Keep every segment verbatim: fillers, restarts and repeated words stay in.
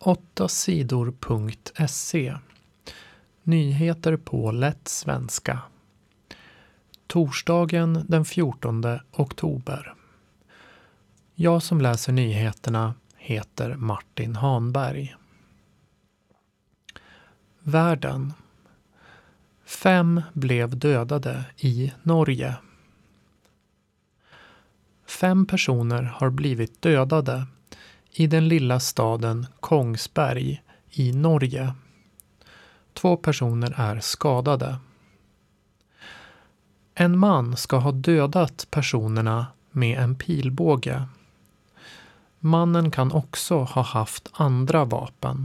åtta sidor punkt se. Nyheter på lätt svenska. Torsdagen den fjortonde oktober. Jag som läser nyheterna heter Martin Hanberg. Världen. Fem blev dödade i Norge. Fem personer har blivit dödade i den lilla staden Kongsberg i Norge. Två personer är skadade. En man ska ha dödat personerna med en pilbåge. Mannen kan också ha haft andra vapen.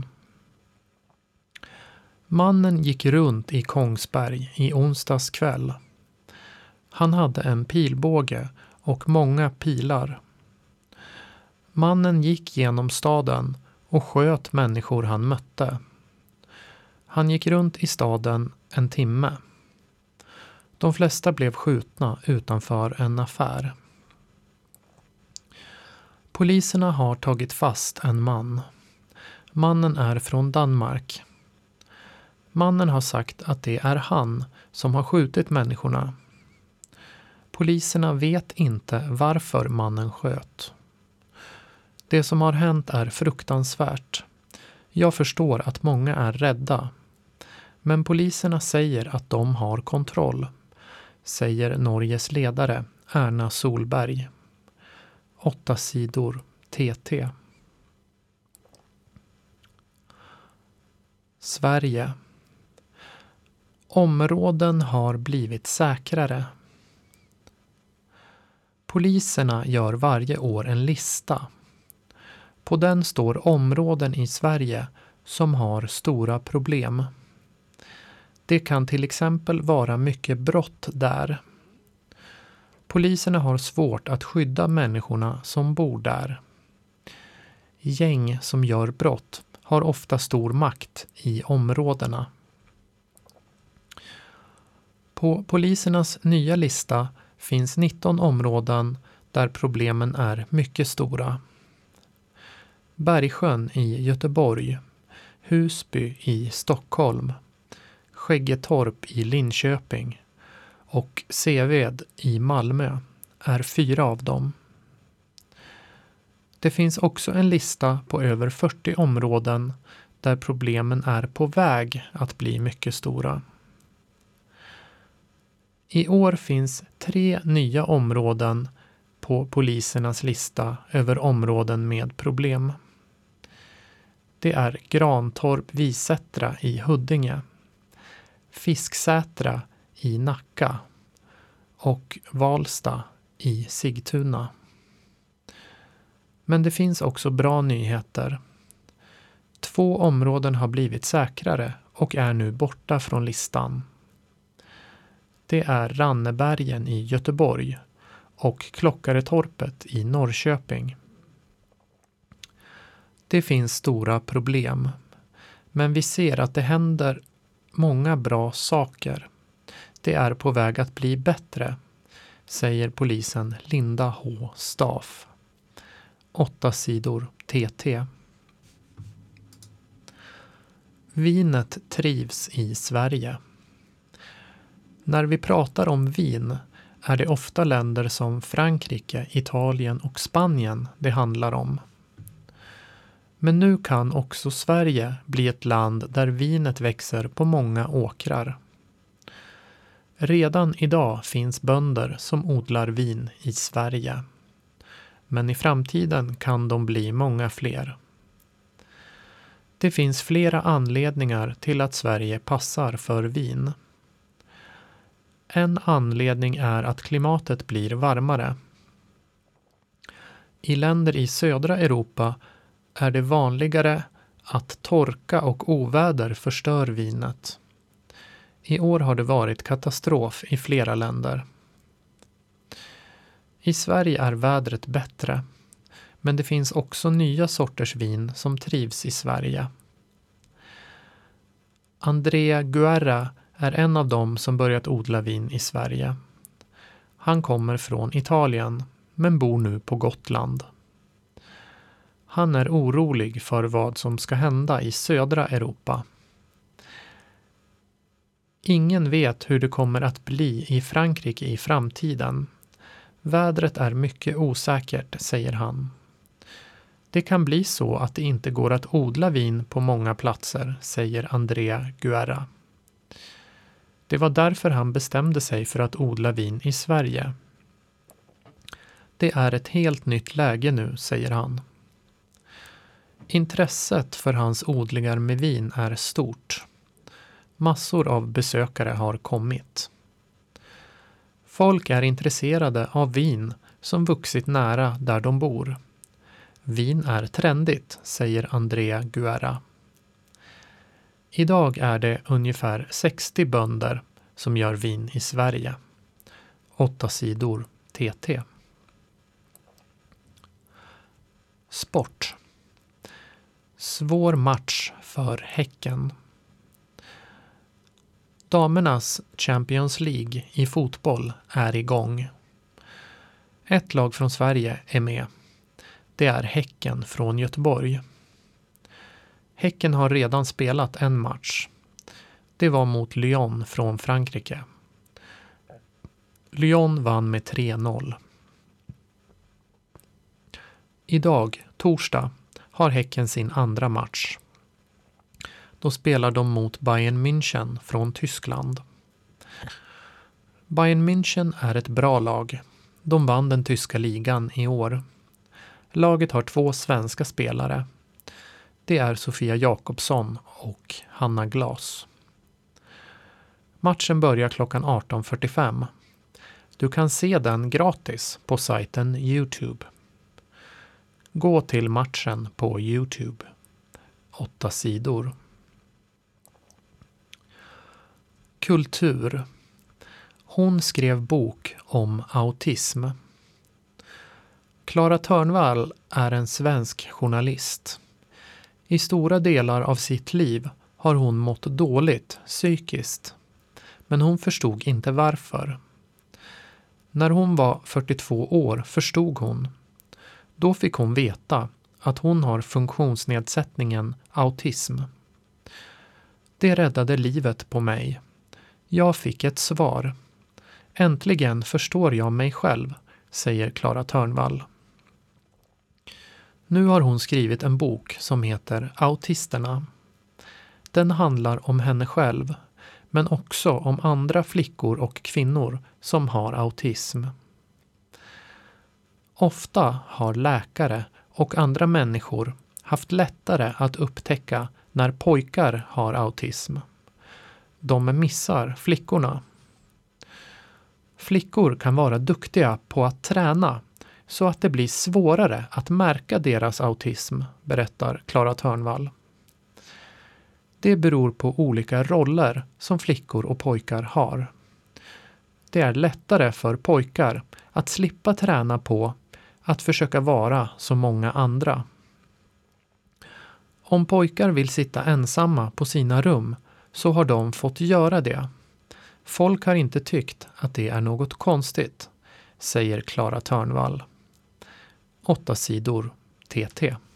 Mannen gick runt i Kongsberg i onsdags kväll. Han hade en pilbåge och många pilar. Mannen gick genom staden och sköt människor han mötte. Han gick runt i staden en timme. De flesta blev skjutna utanför en affär. Poliserna har tagit fast en man. Mannen är från Danmark. Mannen har sagt att det är han som har skjutit människorna. Poliserna vet inte varför mannen sköt. Det som har hänt är fruktansvärt. Jag förstår att många är rädda. Men poliserna säger att de har kontroll, säger Norges ledare Erna Solberg. Åtta sidor T T. Sverige. Områden har blivit säkrare. Poliserna gör varje år en lista. På den står områden i Sverige som har stora problem. Det kan till exempel vara mycket brott där. Poliserna har svårt att skydda människorna som bor där. Gäng som gör brott har ofta stor makt i områdena. På polisernas nya lista finns nitton områden där problemen är mycket stora. Bergsjön i Göteborg, Husby i Stockholm, Skäggetorp i Linköping och Seved i Malmö är fyra av dem. Det finns också en lista på över fyrtio områden där problemen är på väg att bli mycket stora. I år finns tre nya områden på polisernas lista över områden med problem. Det är Grantorp-Visättra i Huddinge, Fisksätra i Nacka och Valsta i Sigtuna. Men det finns också bra nyheter. Två områden har blivit säkrare och är nu borta från listan. Det är Rannebergen i Göteborg och Klockaretorpet i Norrköping. Det finns stora problem, men vi ser att det händer många bra saker. Det är på väg att bli bättre, säger polisen Linda H. Staff. Åtta sidor T T. Vinet trivs i Sverige. När vi pratar om vin är det ofta länder som Frankrike, Italien och Spanien det handlar om. Men nu kan också Sverige bli ett land där vinet växer på många åkrar. Redan idag finns bönder som odlar vin i Sverige. Men i framtiden kan de bli många fler. Det finns flera anledningar till att Sverige passar för vin. En anledning är att klimatet blir varmare. I länder i södra Europa är det vanligare att torka och oväder förstör vinet. I år har det varit katastrof i flera länder. I Sverige är vädret bättre, men det finns också nya sorters vin som trivs i Sverige. Andrea Guerra är en av dem som börjat odla vin i Sverige. Han kommer från Italien, men bor nu på Gotland. Han är orolig för vad som ska hända i södra Europa. Ingen vet hur det kommer att bli i Frankrike i framtiden. Vädret är mycket osäkert, säger han. Det kan bli så att det inte går att odla vin på många platser, säger Andrea Guerra. Det var därför han bestämde sig för att odla vin i Sverige. Det är ett helt nytt läge nu, säger han. Intresset för hans odlingar med vin är stort. Massor av besökare har kommit. Folk är intresserade av vin som vuxit nära där de bor. Vin är trendigt, säger Andrea Guerra. Idag är det ungefär sextio bönder som gör vin i Sverige. Åtta sidor T T. Sport. Svår match för Häcken. Damernas Champions League i fotboll är igång. Ett lag från Sverige är med. Det är Häcken från Göteborg. Häcken har redan spelat en match. Det var mot Lyon från Frankrike. Lyon vann med tre noll. Idag, torsdag, har Häcken sin andra match. Då spelar de mot Bayern München från Tyskland. Bayern München är ett bra lag. De vann den tyska ligan i år. Laget har två svenska spelare. Det är Sofia Jakobsson och Hanna Glas. Matchen börjar klockan arton fyrtiofem. Du kan se den gratis på sajten YouTube. Gå till matchen på YouTube. Åtta sidor. Kultur. Hon skrev bok om autism. Clara Törnvall är en svensk journalist. I stora delar av sitt liv har hon mått dåligt psykiskt. Men hon förstod inte varför. När hon var fyrtiotvå år förstod hon. Då fick hon veta att hon har funktionsnedsättningen autism. Det räddade livet på mig. Jag fick ett svar. Äntligen förstår jag mig själv, säger Clara Törnvall. Nu har hon skrivit en bok som heter Autisterna. Den handlar om henne själv, men också om andra flickor och kvinnor som har autism. Ofta har läkare och andra människor haft lättare att upptäcka när pojkar har autism. De missar flickorna. Flickor kan vara duktiga på att träna så att det blir svårare att märka deras autism, berättar Clara Törnvall. Det beror på olika roller som flickor och pojkar har. Det är lättare för pojkar att slippa träna på att försöka vara som många andra. Om pojkar vill sitta ensamma på sina rum så har de fått göra det. Folk har inte tyckt att det är något konstigt, säger Clara Törnvall. Åtta sidor T T.